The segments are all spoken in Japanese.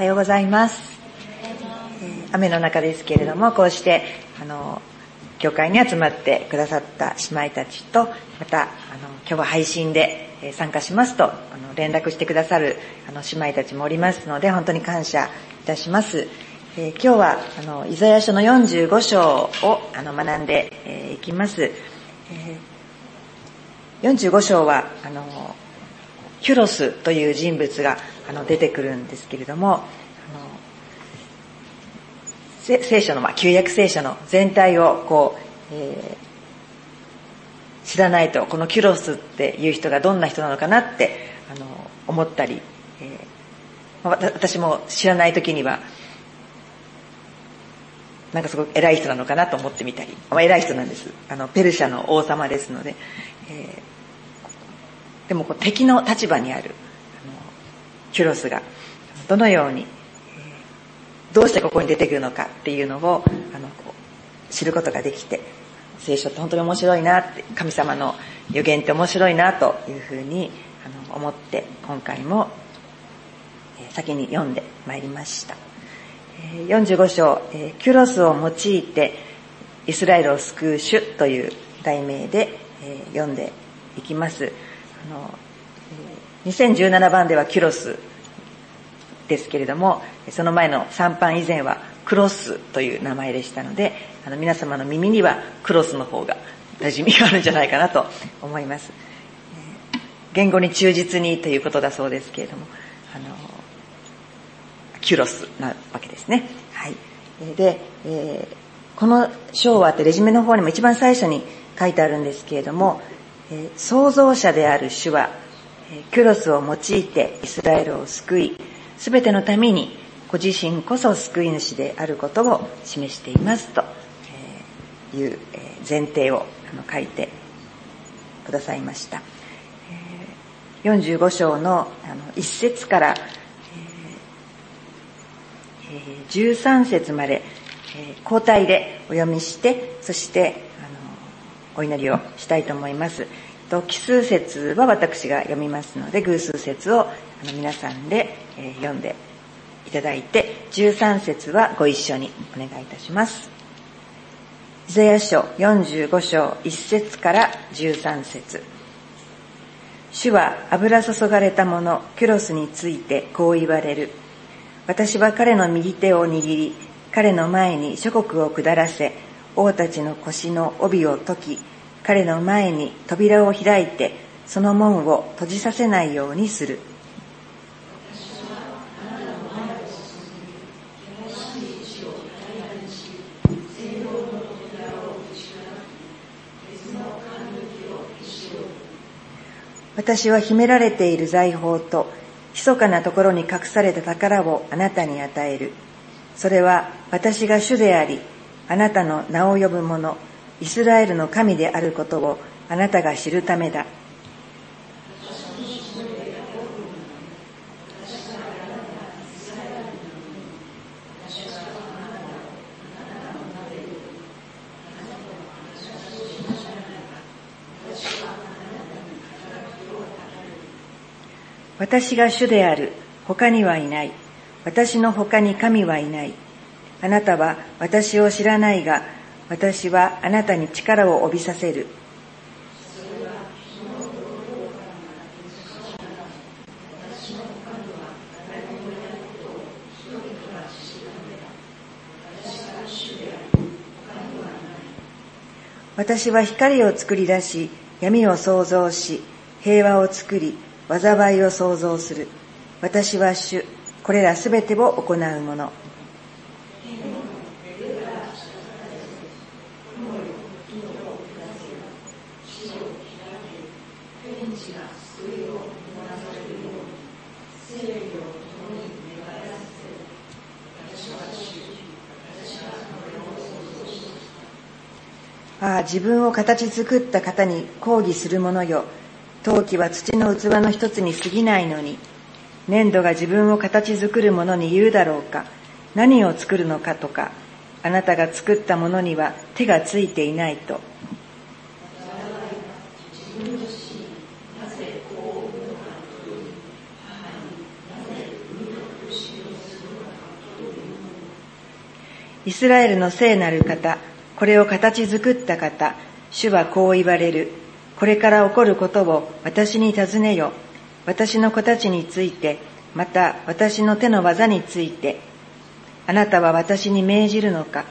おはようございます。雨の中ですけれども、こうして教会に集まってくださった姉妹たちと、また今日は配信で参加しますと連絡してくださる姉妹たちもおりますので、本当に感謝いたします。今日はイザヤ書の45章を学んでいきます。45章はキュロスという人物が出てくるんですけれども、聖書の旧約聖書の全体を知らないと、このキュロスっていう人がどんな人なのかなって思ったり、私も知らない時にはなんかすごく偉い人なのかなと思ってみたり、偉い人なんです。ペルシャの王様ですので、でも敵の立場にあるキュロスがどのように、どうしてここに出てくるのかっていうのを知ることができて、聖書って本当に面白いなって、神様の予言って面白いなというふうに思って、今回も先に読んでまいりました。45章、キュロスを用いてイスラエルを救う主という題名で読んでいきます。2017番ではキュロスですけれども、その前の3版以前はクロスという名前でしたので、皆様の耳にはクロスの方が馴染みがあるんじゃないかなと思います。言語に忠実にということだそうですけれども、キュロスなわけですね。はい。で、この章はってレジュメの方にも一番最初に書いてあるんですけれども、創造者である主はキュロスを用いてイスラエルを救い、すべてのためにご自身こそ救い主であることを示していますという前提を書いてくださいました。45章の1節から13節まで交代でお読みして、そしてお祈りをしたいと思います。奇数節は私が読みますので、偶数節を皆さんで読んでいただいて、13節はご一緒にお願いいたします。イザヤ書45章1節から13節。主は油注がれた者キュロスについてこう言われる。私は彼の右手を握り、彼の前に諸国を下らせ、王たちの腰の帯を解き、彼の前に扉を開いて、その門を閉じさせないようにする。私は秘められている財宝と、密かなところに隠された宝をあなたに与える。それは私が主であり、あなたの名を呼ぶ者、イスラエルの神であることをあなたが知るためだ。私が主である。他にはいない。私の他に神はいない。あなたは私を知らないが、私はあなたに力を帯びさせる。私は光を作り出し、闇を創造し、平和を作り、災いを創造する。私は主、これらすべてを行うもの。ああ、自分を形作った方に抗議する者よ。陶器は土の器の一つに過ぎないのに、粘土が自分を形作る者に言うだろうか。何を作るのかとか、あなたが作ったものには手がついていないと。 イスラエルの聖なる方、これを形作った方、主はこう言われる。これから起こることを私に尋ねよ。私の子たちについて、また私の手の技について、あなたは私に命じるのか。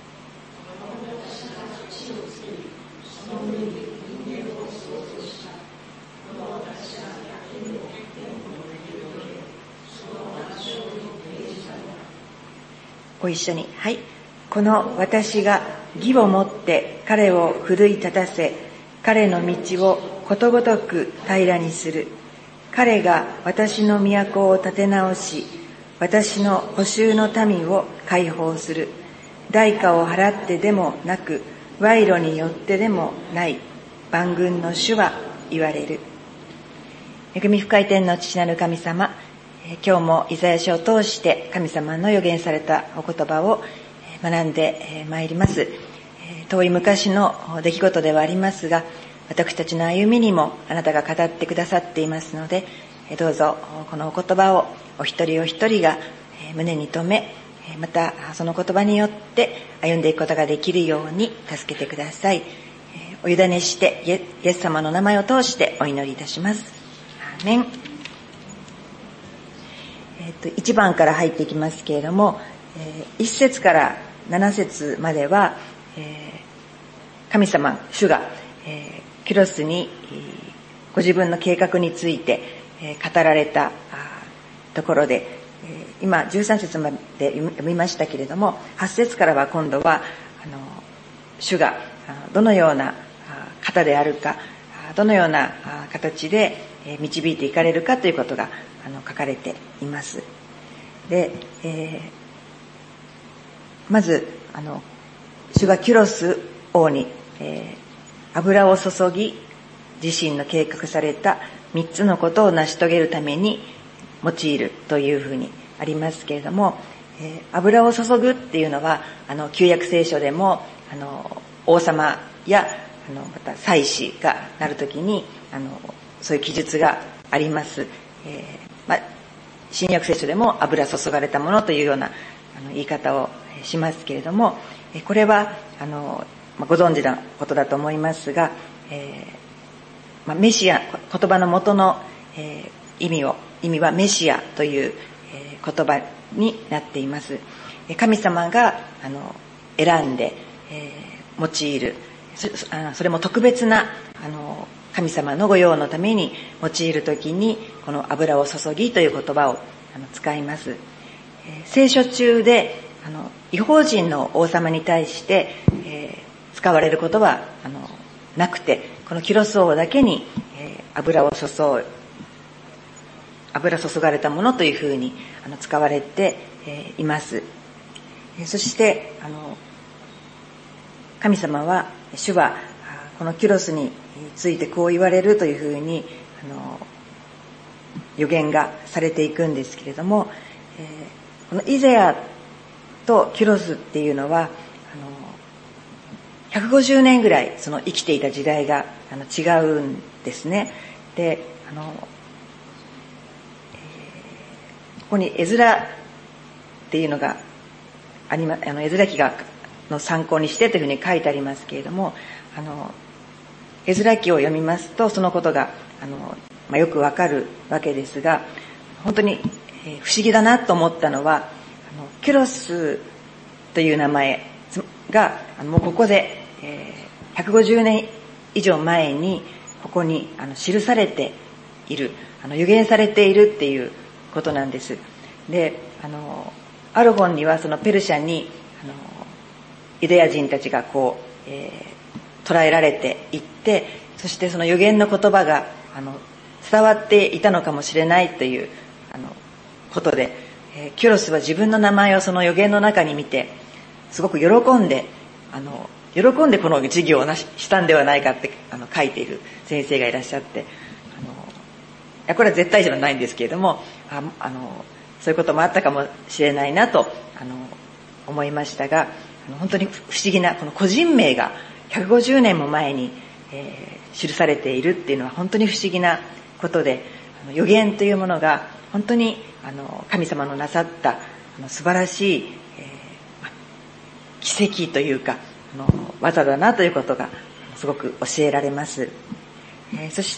ご一緒に。はい。この私が義をもって彼を奮い立たせ、彼の道をことごとく平らにする。彼が私の都を建て直し、私の捕囚の民を解放する。代価を払ってでもなく、賄賂によってでもない。万軍の主は言われる。恵み深い天の父なる神様、今日もイザヤ書を通して神様の預言されたお言葉を学んでまいります。遠い昔の出来事ではありますが、私たちの歩みにもあなたが語ってくださっていますので、どうぞこのお言葉をお一人お一人が胸に留め、またその言葉によって歩んでいくことができるように助けてください。お委ねしてイエス様の名前を通してお祈りいたします。アーメン。1番から入っていきますけれども、1節から7節までは、神様、主が、キュロスにご自分の計画について語られたところで、今13節まで読みましたけれども、8節からは今度は主がどのような方であるか、どのような形で導いていかれるかということが書かれています。で、まず主がキュロス王に、油を注ぎ、自身の計画された3つのことを成し遂げるために用いるというふうにありますけれども、油を注ぐっていうのは旧約聖書でも王様やまた祭司がなるときにそういう記述があります。新約聖書でも油注がれたものというような言い方をしますけれども、これはご存知なことだと思いますが、メシア、言葉の元の意味はメシアという言葉になっています。神様が選んで用いる、それも特別な神様の御用のために用いるときにこの油を注ぎという言葉を使います。聖書中で異邦人の王様に対して、使われることはなくて、このキュロス王だけに、油注がれたものというふうに使われています。そして神様は、主はこのキュロスについてこう言われるというふうに予言がされていくんですけれども、このイザヤとキュロスっていうのは150年ぐらいその生きていた時代が違うんですね。でここにエズラっていうのがありま、エズラ記の参考にしてというふうに書いてありますけれども、エズラ記を読みますとそのことがよくわかるわけですが、本当に不思議だなと思ったのは、キュロスという名前がもうここで150年以上前にここに記されている、預言されているっていうことなんです。で、ある本にはそのペルシャにユダヤ人たちがこう、捕らえられていって、そしてその預言の言葉が伝わっていたのかもしれないということで、キュロスは自分の名前をその預言の中に見てすごく喜んでこの授業をしたんではないかって書いている先生がいらっしゃって、いやこれは絶対じゃないんですけれども、そういうこともあったかもしれないなと思いましたが、本当に不思議なこの個人名が150年も前に、記されているっていうのは本当に不思議なことで、預言というものが本当に神様のなさった素晴らしい、 奇跡というか技だなということがすごく教えられます。そして、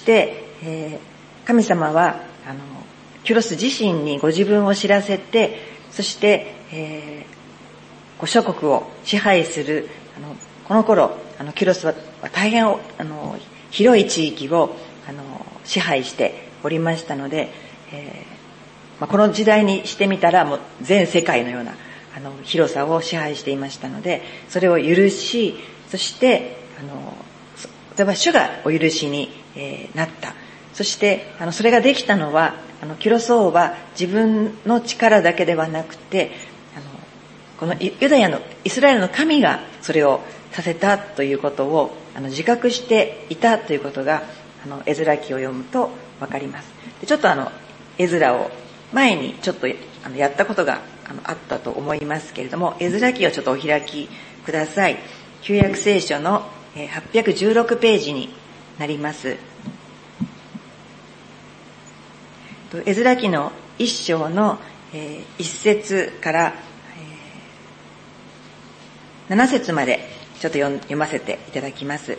神様はキュロス自身にご自分を知らせて、そして、諸国を支配するこの頃キュロスは大変広い地域を支配しておりましたので、この時代にしてみたらもう全世界のような広さを支配していましたので、それを許し、そしてそれは主がお許しになった。そしてそれができたのはキュロス王は自分の力だけではなくて、このユダヤのイスラエルの神がそれをさせたということを自覚していたということがエズラ記を読むとわかります。でちょっとエズラを前にちょっとやったことがあったと思いますけれども、エズラ記をちょっとお開きください。旧約聖書の816ページになります。エズラ記の一章の1節から7節までちょっと読ませていただきます。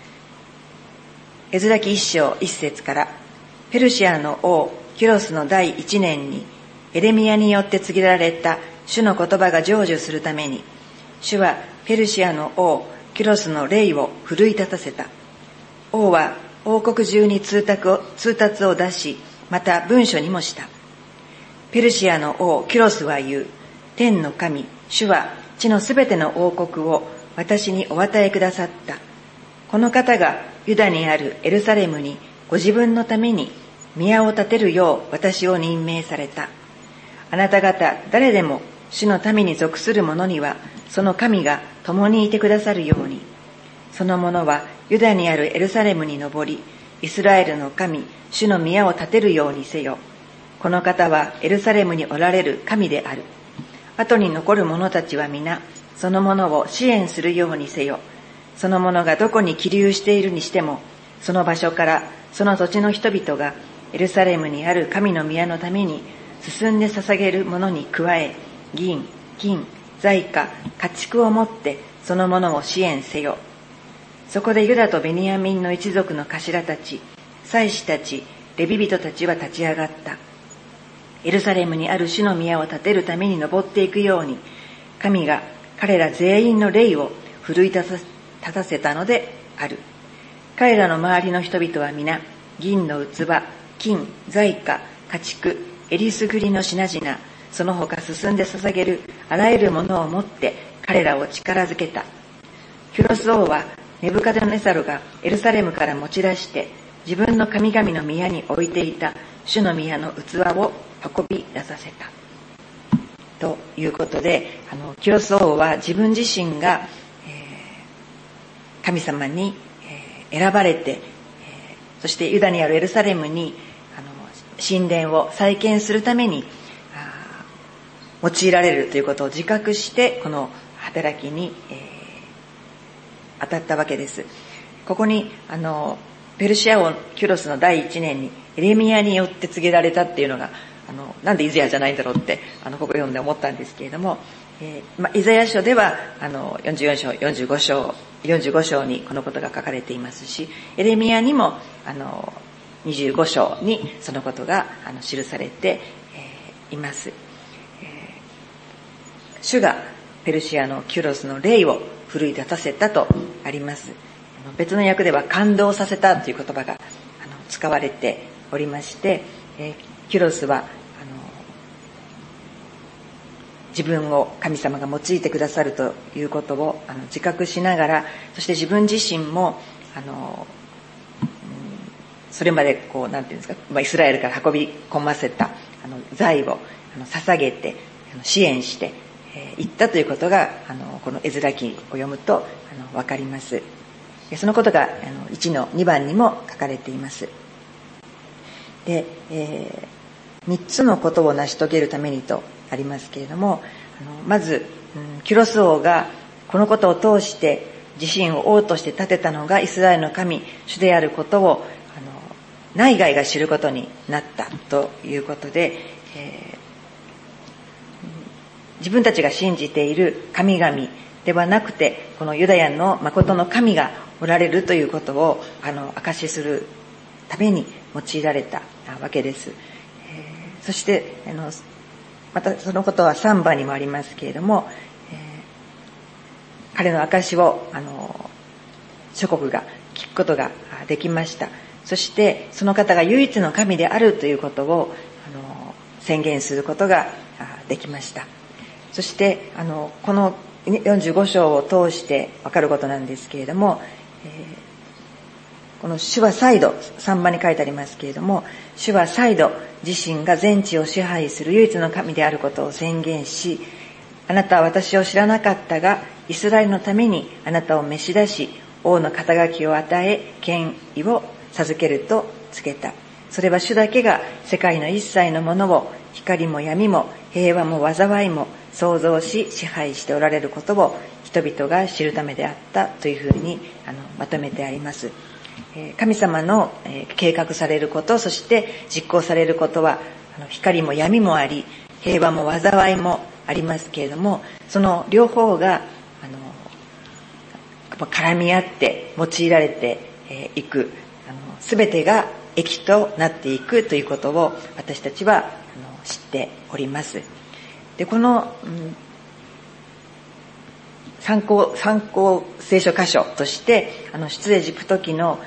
エズラ記一章1節から、ペルシアの王キュロスの第1年にエレミヤによって告げられた主の言葉が成就するために、主はペルシアの王キュロスの霊を奮い立たせた。王は王国中に通達を出し、また文書にもした。ペルシアの王キュロスは言う。天の神、主は地のすべての王国を私にお与えくださった。この方がユダにあるエルサレムにご自分のために宮を建てるよう私を任命された。あなた方誰でも主の民に属する者にはその神が共にいてくださるように。その者はユダにあるエルサレムに登り、イスラエルの神、主の宮を建てるようにせよ。この方はエルサレムにおられる神である。後に残る者たちは皆、その者を支援するようにせよ。その者がどこに起立しているにしても、その場所からその土地の人々がエルサレムにある神の宮のために進んで捧げるものに加え、銀、金、財貨、家畜をもってその者を支援せよ。そこでユダとベニヤミンの一族の頭たち、祭司たち、レビ人たちは立ち上がった。エルサレムにある主の宮を建てるために登っていくように、神が彼ら全員の霊を奮い立たせたのである。彼らの周りの人々は皆、銀の器、金、財貨、家畜、えりすぐりの品々、その他進んで捧げるあらゆるものを持って彼らを力づけた。キュロス王はネブカデネザルがエルサレムから持ち出して自分の神々の宮に置いていた主の宮の器を運び出させた。ということで、キュロス王は自分自身が、神様に、選ばれて、そしてユダにあるエルサレムに神殿を再建するために用いられるということを自覚してこの働きに、当たったわけです。ここにペルシア王キュロスの第1年にエレミヤによって告げられたっていうのがなんでイザヤじゃないんだろうってここ読んで思ったんですけれども、イザヤ書では44章45章にこのことが書かれていますし、エレミヤにも25章にそのことが記されています。主がペルシアのキュロスの霊を奮い立たせたとあります。別の訳では感動させたという言葉が使われておりまして、キュロスは自分を神様が用いてくださるということを自覚しながら、そして自分自身もそれまでなんていうんですか、イスラエルから運び込ませた財を捧げて支援していったということがこのエズラ記を読むとわかります。そのことが1の2番にも書かれています。で、3つのことを成し遂げるためにとありますけれども、まずキュロス王がこのことを通して自身を王として立てたのがイスラエルの神主であることを内外が知ることになったということで、自分たちが信じている神々 ではなくて、このユダヤの誠の神がおられるということを証しするために用いられたわけです。そしてまたそのことは3番にもありますけれども、彼の証しを諸国が聞くことができました。そしてその方が唯一の神であるということを宣言することができました。そしてこの45章を通して分かることなんですけれども、この主は再度、3番に書いてありますけれども、主は再度自身が全地を支配する唯一の神であることを宣言し、あなたは私を知らなかったが、イスラエルのためにあなたを召し出し、王の肩書を与え、権威を授けると告げた。それは主だけが世界の一切のものを、光も闇も平和も災いも創造し支配しておられることを人々が知るためであったというふうにまとめてあります。神様の計画されること、そして実行されることは光も闇もあり、平和も災いもありますけれども、その両方が絡み合って用いられていく、すべてが益となっていくということを私たちは知っております。で、この、参考聖書箇所として出エジプト記の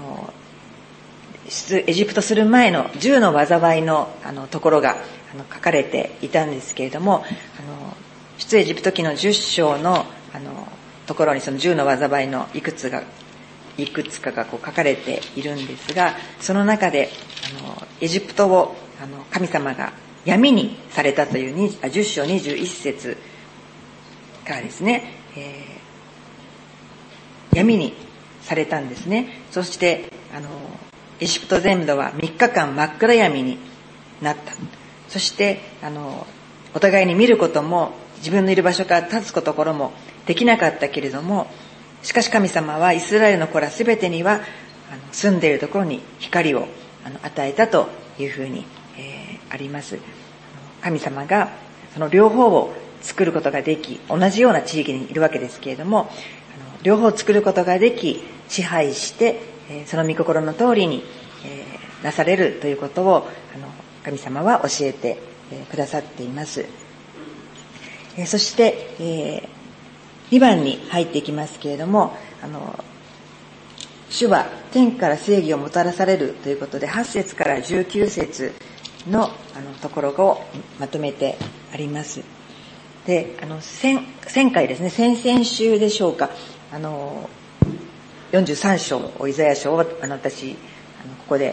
出エジプトする前の10の災いのところが書かれていたんですけれども、出エジプト記の10章のところにその10の災いのいくつかがこう書かれているんですが、その中でエジプトを神様が闇にされたという10章21節からですね、闇にされたんですね。そしてエジプト全土は3日間真っ暗闇になった。そしてお互いに見ることも自分のいる場所から立つところもできなかったけれども、しかし神様はイスラエルの子らすべてには住んでいるところに光を与えたというふうに、あります。神様がその両方を作ることができ、同じような地域にいるわけですけれども、両方を作ることができ、支配してその御心の通りになされるということを神様は教えてくださっています。そして2番に入っていきますけれども、主は天から正義をもたらされるということで、8節から19節のところをまとめてあります。で、前回ですね、先々週でしょうか、43章イザヤ書を私ここで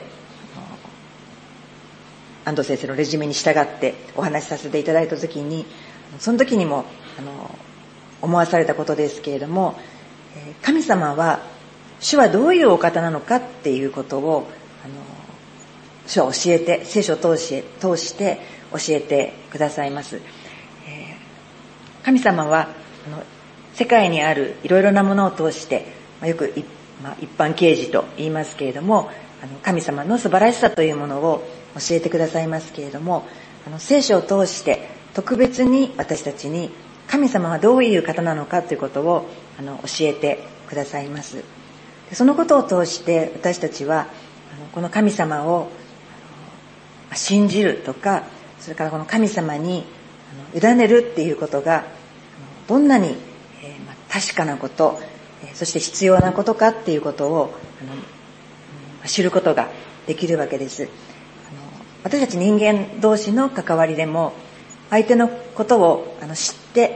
安藤先生のレジュメに従ってお話しさせていただいたときに、その時にも思わされたことですけれども、神様は主はどういうお方なのかっていうことを主は教えて、聖書を通して教えてくださいます。神様は世界にあるいろいろなものを通して、よく一般啓示と言いますけれども、神様の素晴らしさというものを教えてくださいますけれども、聖書を通して特別に私たちに神様はどういう方なのかということを教えてくださいます。そのことを通して私たちはこの神様を信じるとか、それからこの神様に委ねるっていうことがどんなに確かなこと、そして必要なことかっていうことを知ることができるわけです。私たち人間同士の関わりでも、相手のことを知って、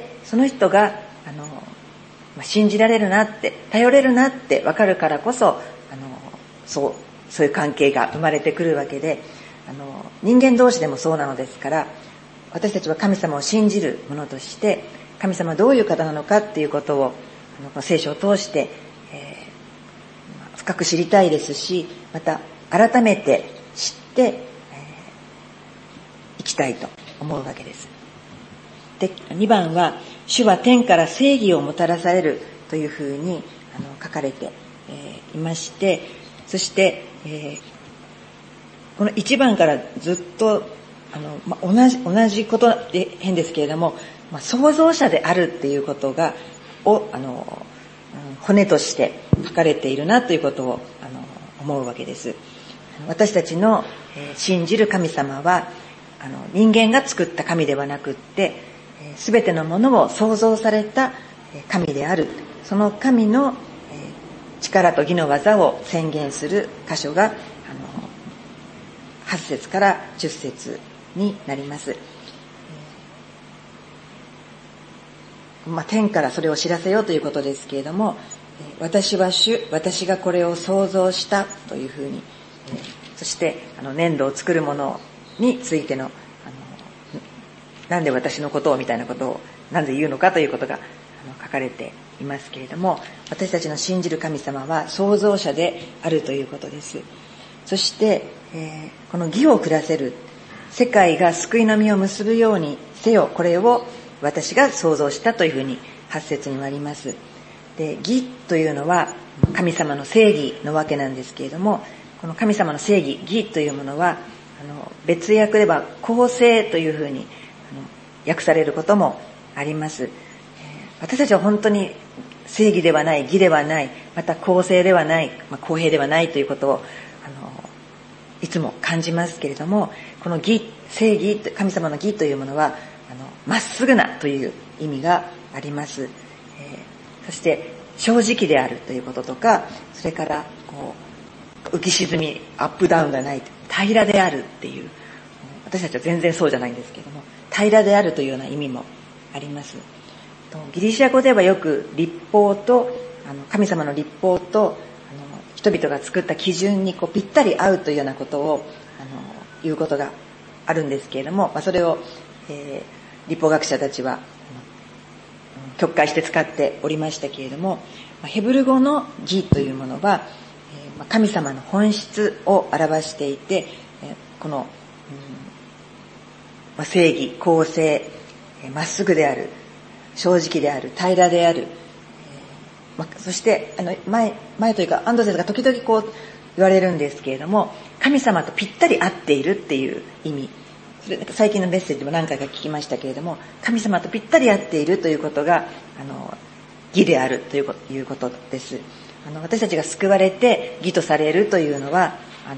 その人が信じられるなって、頼れるなって分かるからこそそういう関係が生まれてくるわけで、人間同士でもそうなのですから、私たちは神様を信じるものとして、神様はどういう方なのかっていうことを聖書を通して、深く知りたいですし、また改めて知っていきたいと思うわけです。で、2番は主は天から正義をもたらされるというふうに書かれていまして、そして、この1番からずっと同じことで変ですけれども、創造者であるっていうことがを骨として書かれているなということを思うわけです。私たちの信じる神様は人間が作った神ではなくって、すべてのものを創造された神である。その神の力と義の技を宣言する箇所が8節から10節になります。天からそれを知らせようということですけれども、私は主、私がこれを創造したというふうに、そして粘土を作るものについてのなんで私のことをみたいなことをなんで言うのかということが書かれていますけれども、私たちの信じる神様は創造者であるということです。そして、この義を下せる、世界が救いの実を結ぶようにせよ、これを私が創造したというふうに8節にもあります。で、義というのは神様の正義のわけなんですけれども、この神様の正義、義というものは別訳では公正というふうに訳されることもあります。私たちは本当に正義ではない、義ではない、また公正ではない、公平ではないということをいつも感じますけれども、この義、正義、神様の義というものはまっすぐなという意味があります。そして正直であるということとか、それから浮き沈み、アップダウンがない、平らであるっていう、私たちは全然そうじゃないんですけれども、平らであるというような意味もあります。ギリシャ語ではよく律法と神様の律法と人々が作った基準にぴったり合うというようなことを言うことがあるんですけれども、それを、律法学者たちは曲解して使っておりましたけれども、ヘブル語の義というものは神様の本質を表していて、この、正義、公正、まっすぐである、正直である、平らである、そして前というか安藤先生が時々言われるんですけれども、神様とぴったり合っているっていう意味、それ最近のメッセージでも何回か聞きましたけれども、神様とぴったり合っているということが義であるということです。私たちが救われて義とされるというのは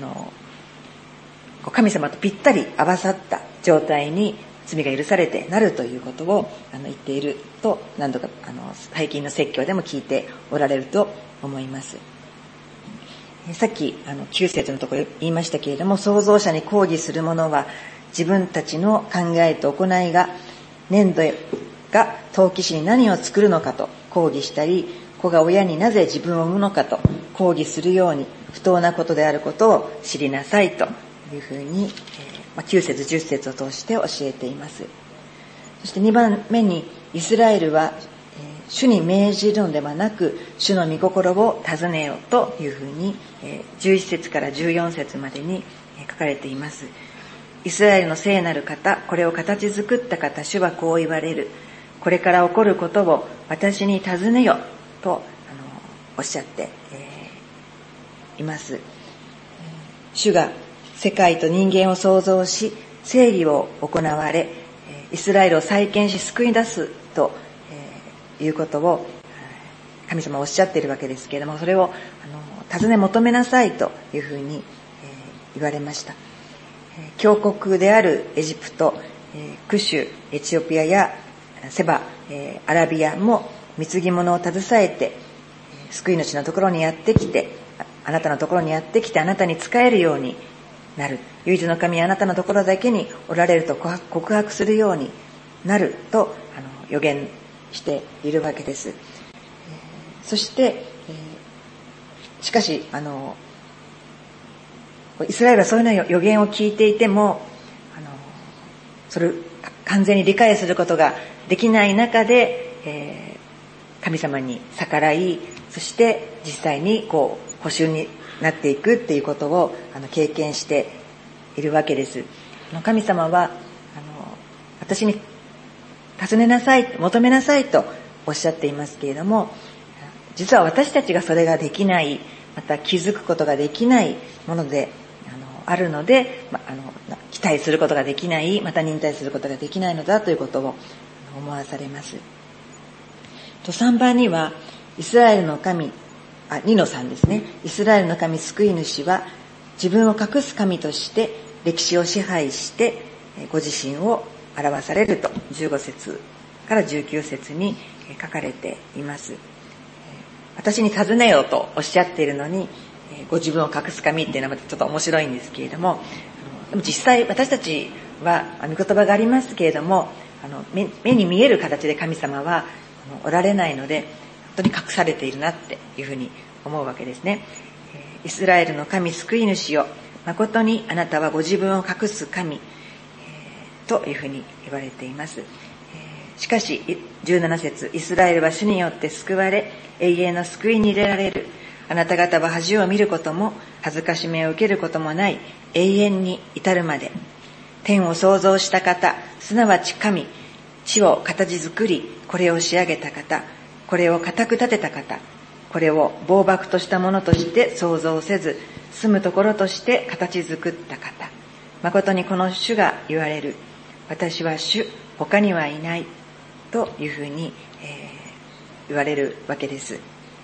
神様とぴったり合わさった状態に罪が許されてなるということを言っていると、何度か最近の説教でも聞いておられると思います。さっき9節のところ言いましたけれども、創造者に抗議する者は自分たちの考えと行いが粘土が陶器師に何を作るのかと抗議したり、子が親になぜ自分を産むのかと抗議するように不当なことであることを知りなさいというふうに、9節10節を通して教えています。そして2番目に、イスラエルは主に命じるのではなく主の御心を尋ねよというふうに11節から14節までに書かれています。イスラエルの聖なる方、これを形作った方、主はこう言われる。これから起こることを私に尋ねよとおっしゃっています。主が世界と人間を創造し正義を行われ、イスラエルを再建し救い出すということを神様はおっしゃっているわけですけれども、それを尋ね求めなさいというふうに言われました。強国であるエジプト、クシュ、エチオピアやセバ、アラビアも貢ぎ物を携えて救い主のところにやってきて、あなたのところにやってきてあなたに仕えるようになる。唯一の神はあなたのところだけにおられると告白するようになると予言しているわけです。そして、しかしイスラエルはそういう予言を聞いていてもそれを完全に理解することができない中で、神様に逆らい、そして実際に捕囚になっていくっていうことを経験しているわけです。神様は私に尋ねなさい、求めなさいとおっしゃっていますけれども、実は私たちがそれができない、また気づくことができないものであるので、期待することができない、また忍耐することができないのだということを思わされます。 3番には、イスラエルの神、2の3ですね。イスラエルの神救い主は自分を隠す神として歴史を支配してご自身を表されると15節から19節に書かれています。私に尋ねようとおっしゃっているのに、ご自分を隠す神っていうのはちょっと面白いんですけれども、でも実際私たちは御言葉がありますけれども、目に見える形で神様はおられないので、本当に隠されているなっていうふうに思うわけですね。イスラエルの神救い主よ、誠にあなたはご自分を隠す神、というふうに言われています。しかし17節、イスラエルは主によって救われ永遠の救いに入れられる。あなた方は恥を見ることも恥ずかしめを受けることもない永遠に至るまで。天を創造した方、すなわち神、地を形作りこれを仕上げた方、これを固く立てた方、これを暴漠としたものとして創造せず住むところとして形作った方、誠にこの主が言われる。私は主、他にはいないというふうに、言われるわけです。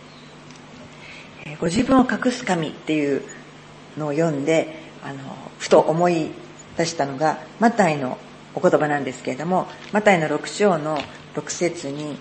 ご自分を隠す神っていうのを読んでふと思い出したのがマタイのお言葉なんですけれども、マタイの6章の6節に、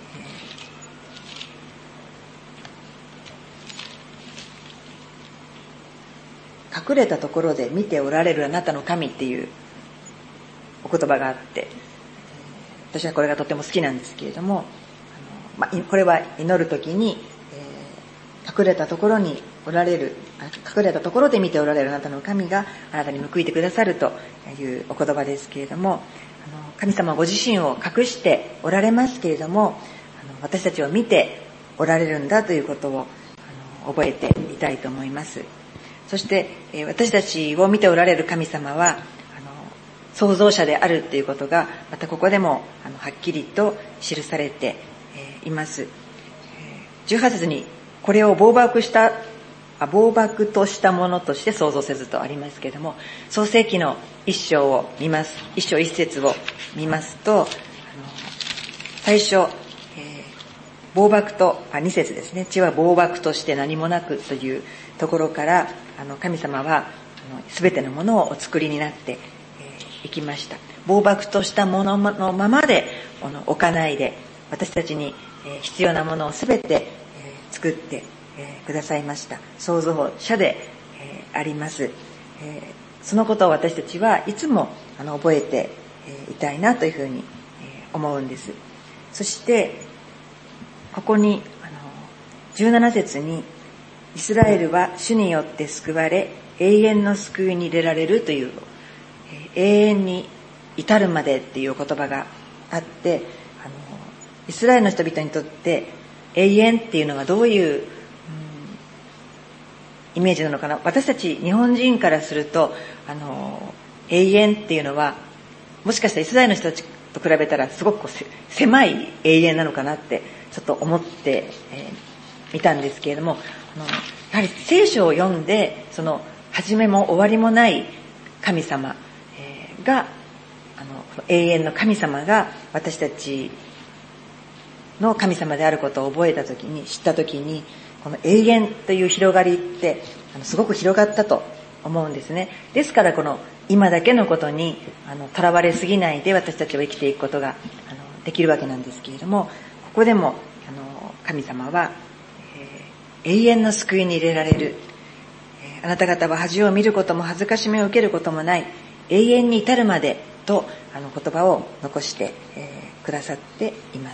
隠れたところで見ておられるあなたの神っていうお言葉があって、私はこれがとても好きなんですけれども、これは祈るときに、隠れたところにおられる、隠れたところで見ておられるあなたの神があなたに報いてくださるというお言葉ですけれども、神様はご自身を隠しておられますけれども、私たちを見ておられるんだということを覚えていたいと思います。そして私たちを見ておられる神様は創造者であるということがまたここでもはっきりと記されています。18節にこれを暴漠としたものとして創造せずとありますけれども、創世記の一章を見ます。一章一節を見ますと、最初、暴漠と2節ですね。地は暴漠として何もなくというところから神様はすべてのものをお作りになっていきました。暴漠としたもののままで置かないで、私たちに必要なものをすべて作ってくださいました。創造者であります。そのことを私たちはいつも覚えていたいなというふうに思うんです。そしてここに17節にイスラエルは主によって救われ永遠の救いに入れられるという、永遠に至るまでっていう言葉があって、イスラエルの人々にとって永遠っていうのはどういう、イメージなのかな。私たち日本人からすると永遠っていうのはもしかしたらイスラエルの人たちと比べたらすごく狭い永遠なのかなってちょっと思ってみたんですけれども、やはり聖書を読んでその始めも終わりもない神様が永遠の神様が私たちの神様であることを覚えたときに、知ったときに、この永遠という広がりってすごく広がったと思うんですね。ですからこの今だけのことにとらわれすぎないで私たちは生きていくことができるわけなんですけれども、ここでも神様は、永遠の救いに入れられる、あなた方は恥を見ることも恥ずかしめを受けることもない永遠に至るまでと言葉を残して、くださっています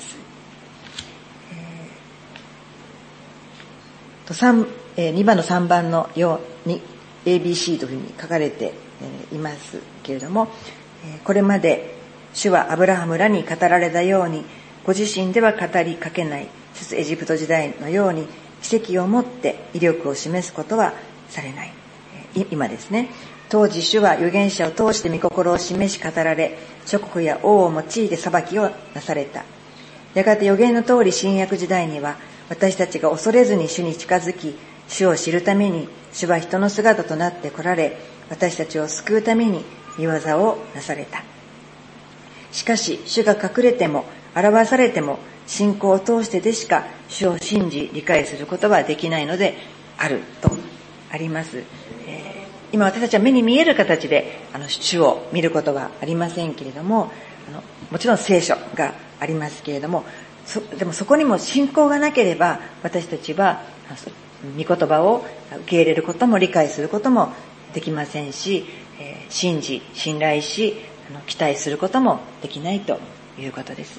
。2番の3番のように ABC というふうに書かれていますけれども、これまで主はアブラハムらに語られたようにご自身では語りかけない出エジプト時代のように奇跡をもって威力を示すことはされない。今ですね、当時主は預言者を通して御心を示し語られ、諸国や王を用いて裁きをなされた。やがて預言の通り新約時代には私たちが恐れずに主に近づき、主を知るために主は人の姿となって来られ、私たちを救うために御業をなされた。しかし主が隠れても表されても信仰を通してでしか主を信じ理解することはできないのであるとあります。今私たちは目に見える形で主を見ることはありませんけれども、もちろん聖書がありますけれども、でもそこにも信仰がなければ私たちは御言葉を受け入れることも理解することもできませんし、信じ信頼し期待することもできないということです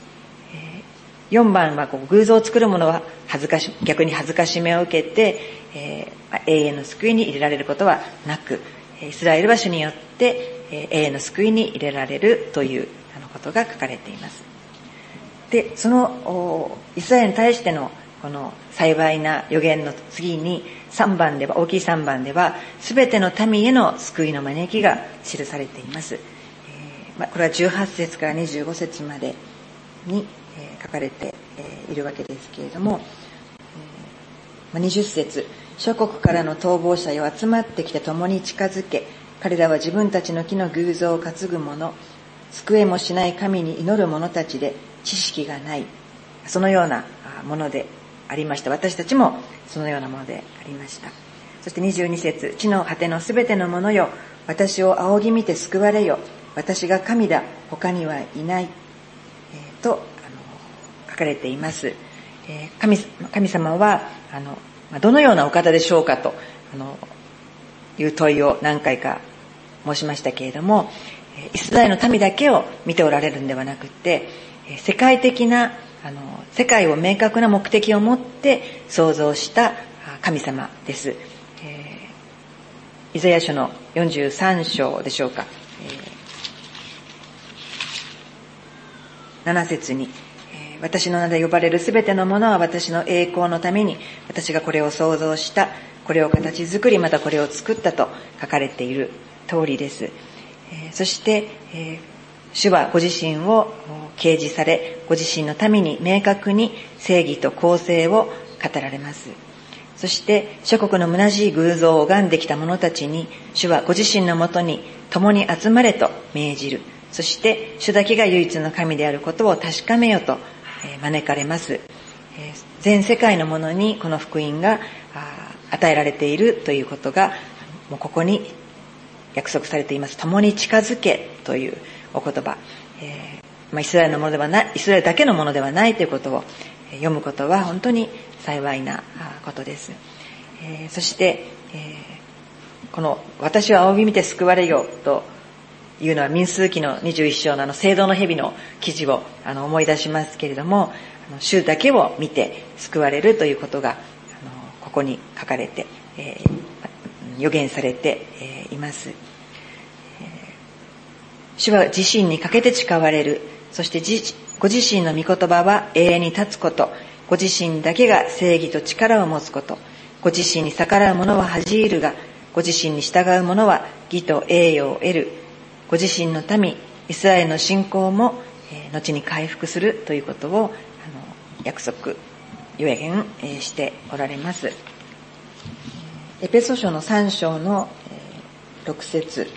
。4番は偶像を作る者は逆に恥ずかしめを受けて、永遠の救いに入れられることはなく、イスラエルは主によって永遠の救いに入れられるということが書かれています。で、そのイスラエルに対してのこの幸いな予言の次に3番では、大きい3番では全ての民への救いの招きが記されています。これは18節から25節までに書かれているわけですけれども、20節、諸国からの逃亡者よ集まってきて共に近づけ、彼らは自分たちの木の偶像を担ぐ者、救えもしない神に祈る者たちで知識がない、そのようなものでありました。私たちもそのようなものでありました。そして22節、地の果てのすべてのものよ、私を仰ぎ見て救われよ、私が神だ、他にはいない、と書かれています。神様はどのようなお方でしょうかという問いを何回か申しましたけれども、イスラエルの民だけを見ておられるんではなくて、世界的な世界を明確な目的を持って創造した神様です。イザヤ書の43章でしょうか、7節に、私の名で呼ばれるすべてのものは私の栄光のために私がこれを創造した、これを形作り、またこれを作ったと書かれている通りです。そして、主はご自身を掲示され、ご自身のために明確に正義と公正を語られます。そして諸国の虚しい偶像を拝んできた者たちに、主はご自身のもとに共に集まれと命じる。そして主だけが唯一の神であることを確かめよと招かれます。全世界のものにこの福音が与えられているということがもうここに約束されています。共に近づけというお言葉、イスラエルのものではない、イスラエルだけのものではないということを読むことは本当に幸いなことです。そして、この私は仰ぎ見て救われよというのは民数記の21章の聖堂の蛇の記事を思い出しますけれども、主だけを見て救われるということがここに書かれて、予言されています。主は自身にかけて誓われる。そしてご自身の御言葉は永遠に立つこと。ご自身だけが正義と力を持つこと。ご自身に逆らう者は恥じるが、ご自身に従う者は義と栄誉を得る。ご自身の民、イスラエルの信仰も後に回復するということを約束、予言しておられます。エペソ書の3章の6節。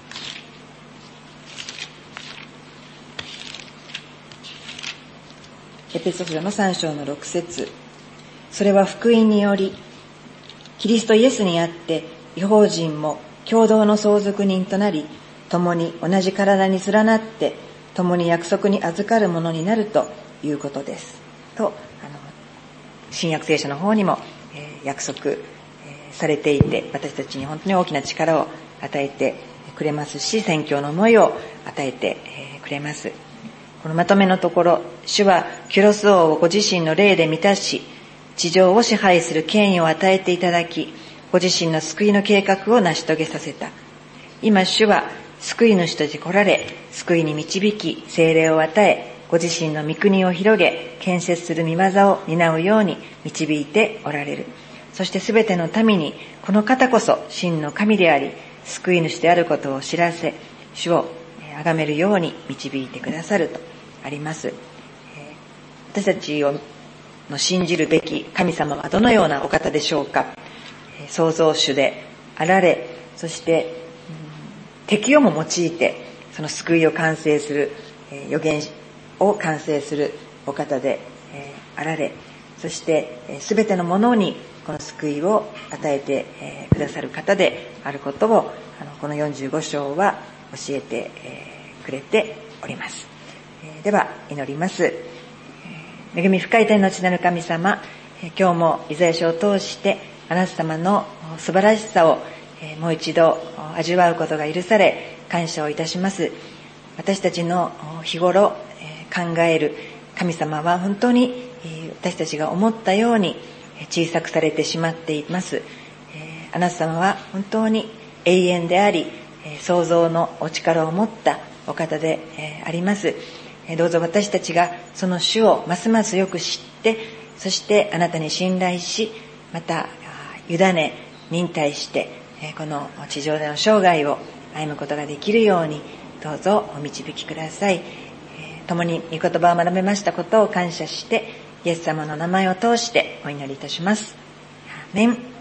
エペソ書の3章の6節。それは福音により、キリストイエスにあって、異邦人も共同の相続人となり、共に同じ体に連なって、共に約束に預かるものになるということです。と、新約聖書の方にも約束されていて、私たちに本当に大きな力を与えてくれますし、宣教の思いを与えてくれます。このまとめのところ、主はキュロス王をご自身の霊で満たし、地上を支配する権威を与えていただき、ご自身の救いの計画を成し遂げさせた。今主は救い主として来られ、救いに導き、聖霊を与え、ご自身の御国を広げ、建設する御業を担うように導いておられる。そしてすべての民に、この方こそ真の神であり、救い主であることを知らせ、主を崇めるように導いてくださるとあります。私たちの信じるべき神様はどのようなお方でしょうか。創造主であられ、そして敵をも用いてその救いを完成する、予言を完成するお方であられ、そしてすべてのものにこの救いを与えてくださる方であることを、この45章は教えてくれております。では祈ります。恵み深い天の父なる神様、今日もイザヤ書を通してあなた様の素晴らしさをもう一度味わうことが許され、感謝をいたします。私たちの日頃考える神様は本当に私たちが思ったように小さくされてしまっています。あなた様は本当に永遠であり、創造のお力を持ったお方であります。どうぞ私たちがその主をますますよく知って、そしてあなたに信頼し、また委ね忍耐してこの地上での生涯を歩むことができるようにどうぞお導きください。共に御言葉を学べましたことを感謝して、イエス様の名前を通してお祈りいたします。アーメン。